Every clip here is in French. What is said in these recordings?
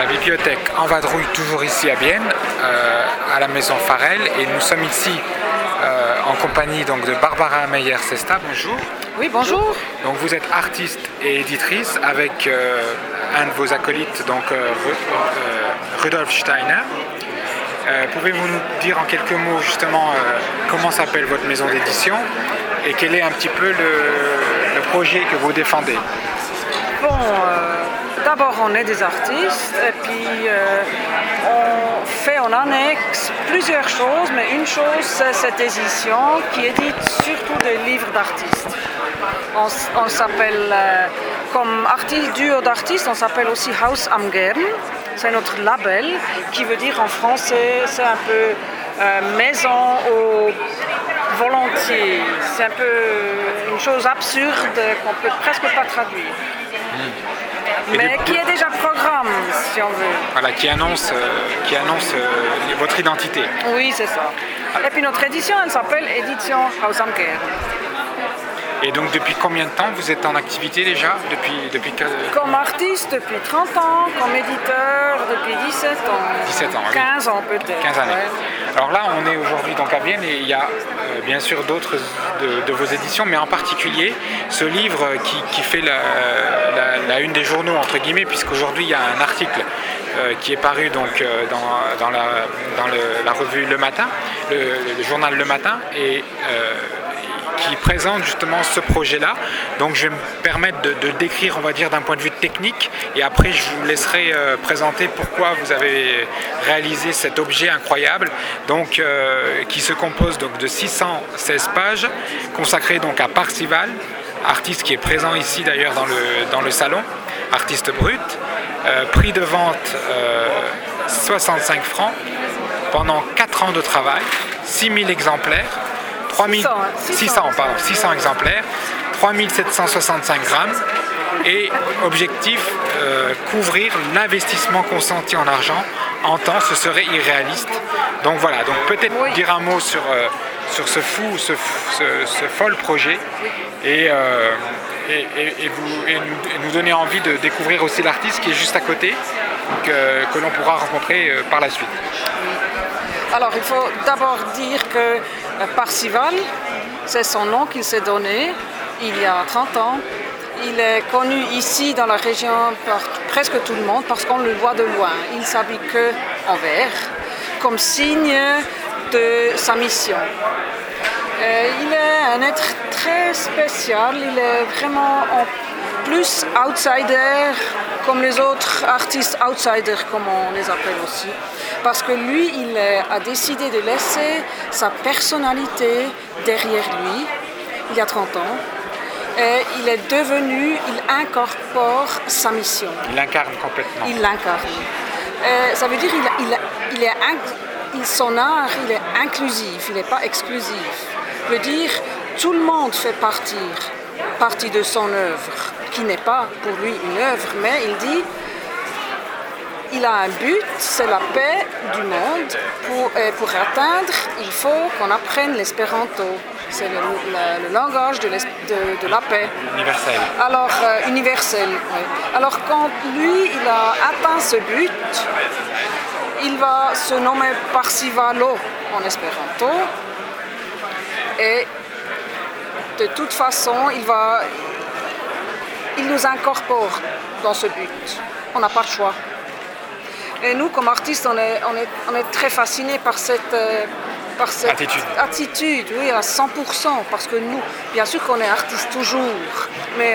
la bibliothèque En Vadrouille, toujours ici à Bienne, à la maison Farel, et nous sommes ici en compagnie donc, de Barbara Meyer-Sesta. Bonjour. Oui, bonjour. Donc vous êtes artiste et éditrice avec un de vos acolytes, donc Rudolf Steiner. Pouvez-vous nous dire en quelques mots justement comment s'appelle votre maison d'édition et quel est un petit peu le projet que vous défendez? Bon, d'abord on est des artistes et puis on fait en annexe plusieurs choses, mais une chose c'est cette édition qui édite surtout des livres d'artistes. On s'appelle, comme duo d'artistes, on s'appelle aussi Haus am Gern. C'est notre label qui veut dire en français, c'est un peu maison au volontiers. C'est un peu une chose absurde qu'on peut presque pas traduire. Mais qui est déjà programme, si on veut. Voilà, qui annonce votre identité. Oui, c'est ça. Et puis notre édition, elle s'appelle Édition Haus am Gern. Et donc depuis combien de temps vous êtes en activité déjà depuis Comme artiste depuis 30 ans, comme éditeur depuis 17 ans. 17 ans, 15 ans peut-être. 15 années. Ouais. Alors là, on est aujourd'hui donc à Vienne et il y a bien sûr d'autres de vos éditions, mais en particulier ce livre qui fait la une des journaux, entre guillemets, puisqu'aujourd'hui il y a un article qui est paru donc, dans la revue Le Matin, le journal Le Matin, et qui présente justement ce projet-là. Donc je vais me permettre de décrire, on va dire, d'un point de vue technique, et après je vous laisserai présenter pourquoi vous avez réalisé cet objet incroyable, donc qui se compose donc de 616 pages, consacrées donc à Parsival, artiste qui est présent ici d'ailleurs dans le salon, artiste brut, prix de vente 65 francs, pendant 4 ans de travail, 6000 exemplaires, 600 exemplaires, 3765 grammes, et objectif, couvrir l'investissement consenti en argent. En temps, ce serait irréaliste. Donc voilà, donc peut-être dire un mot sur ce fol projet et nous donner envie de découvrir aussi l'artiste qui est juste à côté, que l'on pourra rencontrer par la suite. Alors il faut d'abord dire que Parsival, c'est son nom qu'il s'est donné il y a 30 ans. Il est connu ici dans la région par presque tout le monde parce qu'on le voit de loin. Il s'habille que en vert, comme signe de sa mission. Il est un être très spécial, il est vraiment en plus outsider, comme les autres artistes outsiders, comme on les appelle aussi. Parce que lui, il a décidé de laisser sa personnalité derrière lui, il y a 30 ans. Et il incorpore sa mission. Il l'incarne complètement. Il l'incarne. Ça veut dire son art, il est inclusif, il n'est pas exclusif. Ça veut dire tout le monde fait partie de son œuvre, qui n'est pas pour lui une œuvre, mais il dit il a un but, c'est la paix du monde. Pour atteindre, il faut qu'on apprenne l'espéranto. C'est le langage de la paix. Universel. Alors, universel, oui. Alors, quand lui, il a atteint ce but, il va se nommer Parsivalo en espéranto. Et de toute façon, il nous incorpore dans ce but. On n'a pas le choix. Et nous, comme artistes, on est très fascinés par cette attitude, oui, à 100%, parce que nous, bien sûr qu'on est artistes toujours, mais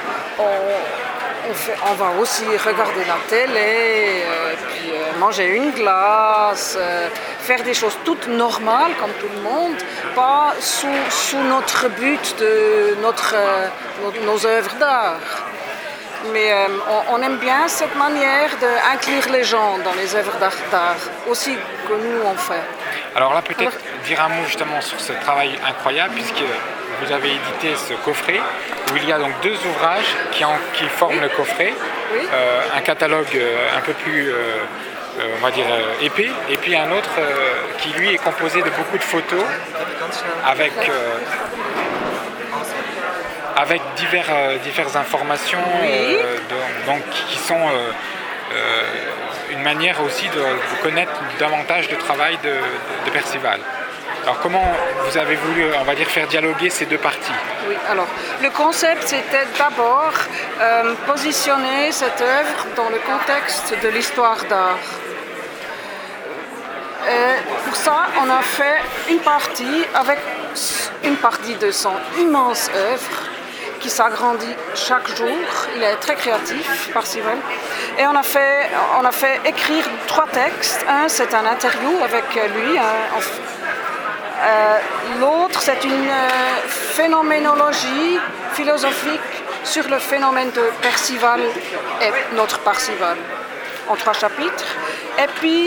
on va aussi regarder la télé, puis manger une glace, faire des choses toutes normales comme tout le monde, pas sous notre but de nos œuvres d'art. Mais on aime bien cette manière d'inclure les gens dans les œuvres d'art, aussi que nous on fait. Alors là, peut-être dire un mot justement sur ce travail incroyable, puisque vous avez édité ce coffret, où il y a donc 2 ouvrages qui forment le coffret, un catalogue un peu plus, on va dire, épais, et puis un autre qui lui est composé de beaucoup de photos avec diverses informations donc, qui sont manière aussi de connaître davantage le travail de Percival. Alors comment vous avez voulu, on va dire, faire dialoguer ces deux parties? Oui, alors le concept c'était d'abord positionner cette œuvre dans le contexte de l'histoire d'art. Pour ça, on a fait une partie avec une partie de son immense œuvre qui s'agrandit chaque jour. Il est très créatif, Percival. Et on a fait écrire 3 textes. Un, c'est un interview avec lui. L'autre, c'est une phénoménologie philosophique sur le phénomène de Percival et notre Percival, en 3 chapitres. Et puis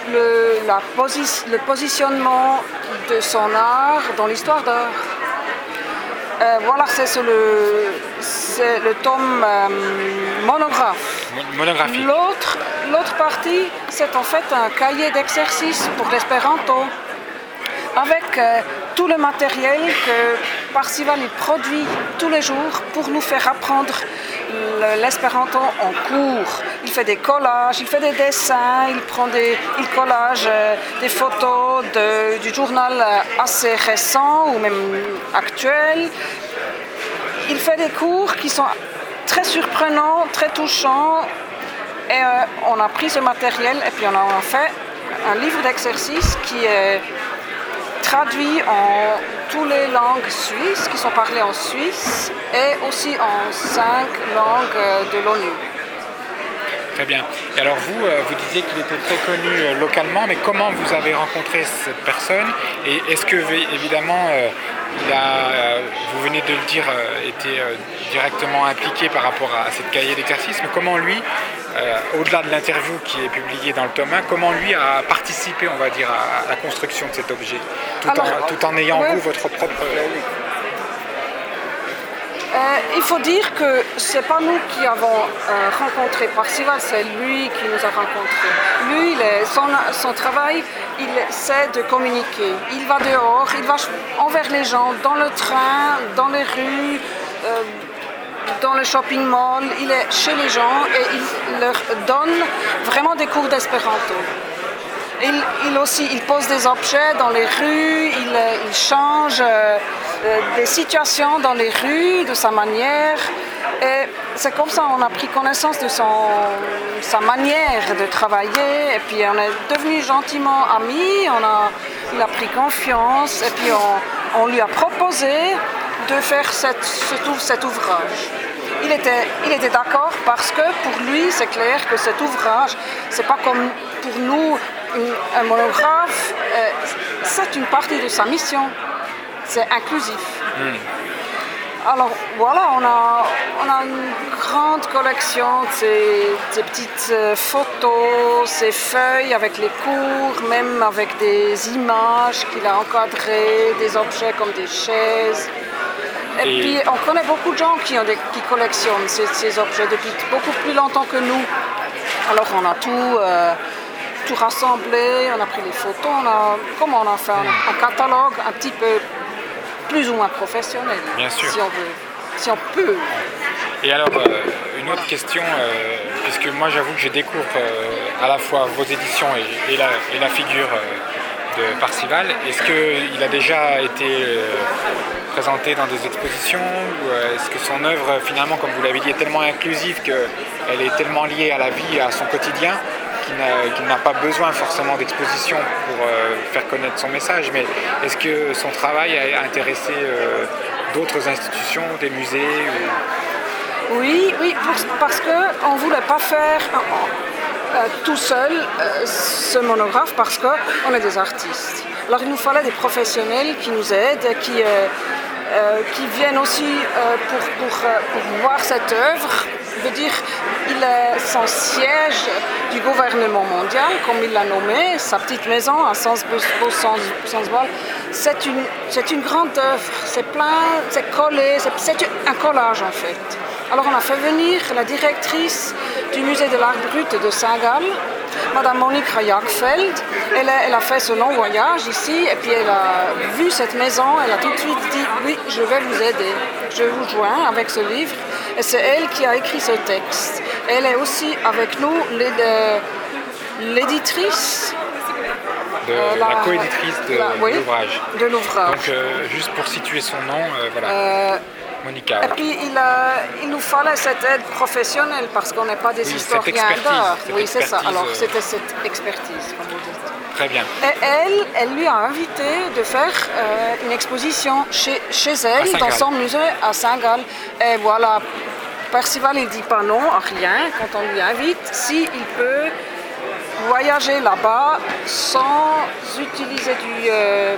le positionnement de son art dans l'histoire d'art. Voilà, c'est le tome monographique. L'autre partie, c'est en fait un cahier d'exercice pour l'espéranto, avec tout le matériel que Percival produit tous les jours pour nous faire apprendre l'espéranto en cours. Il fait des collages, il fait des dessins, il collage des photos du journal assez récent ou même actuel. Il fait des cours qui sont très surprenants, très touchants. Et on a pris ce matériel et puis on a fait un livre d'exercices qui est traduit en toutes les langues suisses qui sont parlées en Suisse et aussi en 5 langues de l'ONU. Très bien. Et alors vous disiez qu'il était très connu localement, mais comment vous avez rencontré cette personne? Et est-ce que, évidemment, vous venez de le dire, était directement impliqué par rapport à cette cahier d'exercice, mais comment lui, au-delà de l'interview qui est publiée dans le tome 1, comment lui a participé, on va dire, à la construction de cet objet, tout en ayant, vous, votre propre... il faut dire que c'est pas nous qui avons rencontré Percival, c'est lui qui nous a rencontrés. Lui, son travail, il sait de communiquer. Il va dehors, il va envers les gens, dans le train, dans les rues, dans le shopping mall. Il est chez les gens et il leur donne vraiment des cours d'espéranto. Il pose des objets dans les rues, il change des situations dans les rues de sa manière. Et c'est comme ça qu'on a pris connaissance de sa manière de travailler. Et puis on est devenus gentiment amis, il a pris confiance et puis on lui a proposé de faire cet ouvrage. Il était d'accord parce que pour lui, c'est clair que cet ouvrage, c'est pas comme pour nous un monographe, c'est une partie de sa mission. C'est inclusif. Alors voilà, on a une grande collection de ces petites photos, ces feuilles avec les cours, même avec des images qu'il a encadrées, des objets comme des chaises. Et puis on connaît beaucoup de gens qui collectionnent ces objets depuis beaucoup plus longtemps que nous. Alors on a tout rassemblé, on a pris les photos, comment on a fait un catalogue un petit peu plus ou moins professionnel, bien sûr. Si on peut. Et alors, une autre question, puisque moi j'avoue que je découvre à la fois vos éditions et la figure de Percival. Est-ce qu'il a déjà été présenté dans des expositions ou est-ce que son œuvre, finalement, comme vous l'avez dit, est tellement inclusive qu'elle est tellement liée à la vie, à son quotidien, qu'il n'a pas besoin forcément d'exposition pour faire connaître son message, mais est-ce que son travail a intéressé d'autres institutions, des musées Oui, parce qu'on ne voulait pas faire tout seul ce monographe parce qu'on est des artistes. Alors il nous fallait des professionnels qui nous aident, qui viennent aussi pour voir cette œuvre. Je veux dire, son siège du gouvernement mondial, comme il l'a nommé, sa petite maison à Sansbol, c'est une grande œuvre, c'est plein, c'est collé, c'est un collage en fait. Alors on a fait venir la directrice du musée de l'art brut de Saint-Gall, Madame Monique Rajagfeld. Elle a fait ce long voyage ici et puis elle a vu cette maison, elle a tout de suite dit oui, je vais vous aider, je vous joins avec ce livre. Et c'est elle qui a écrit ce texte. Elle est aussi avec nous l'éditrice, la coéditrice de l'ouvrage. De l'ouvrage. Donc, juste pour situer son nom, voilà. Monica. Et puis il nous fallait cette aide professionnelle parce qu'on n'est pas des historiens d'art. Oui, c'est ça. Alors c'était cette expertise, comme vous dites. Très bien. Et elle lui a invité de faire une exposition chez elle, dans son musée à Saint-Gall. Et voilà, Percival il dit pas non à rien quand on lui invite, s'il peut voyager là-bas sans utiliser du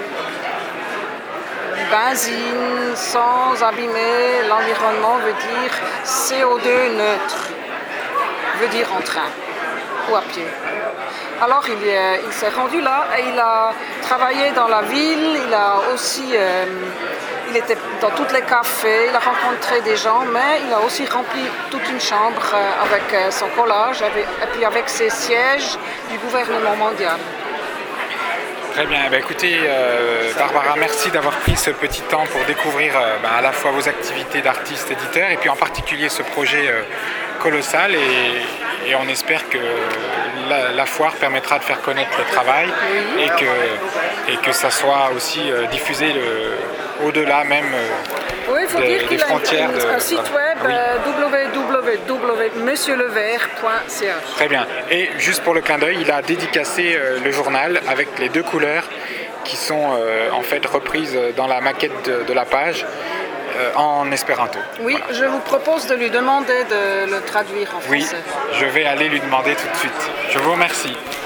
benzine, sans abîmer l'environnement, veut dire CO2 neutre, veut dire en train ou à pied. Alors il s'est rendu là et il a travaillé dans la ville, il a aussi, il était dans tous les cafés, il a rencontré des gens, mais il a aussi rempli toute une chambre avec son collage et puis avec ses sièges du gouvernement mondial. Très bien, écoutez Barbara, merci d'avoir pris ce petit temps pour découvrir à la fois vos activités d'artiste éditeur et puis en particulier ce projet colossal et on espère que la foire permettra de faire connaître le travail et que ça soit aussi diffusé au-delà même oui, il faut dire qu'il frontières a un site web www.monsieurlevert.ch. Très bien. Et juste pour le clin d'œil, il a dédicacé le journal avec les 2 couleurs qui sont en fait reprises dans la maquette de la page en espéranto. Oui, voilà. Je vous propose de lui demander de le traduire en français. Oui, je vais aller lui demander tout de suite. Je vous remercie.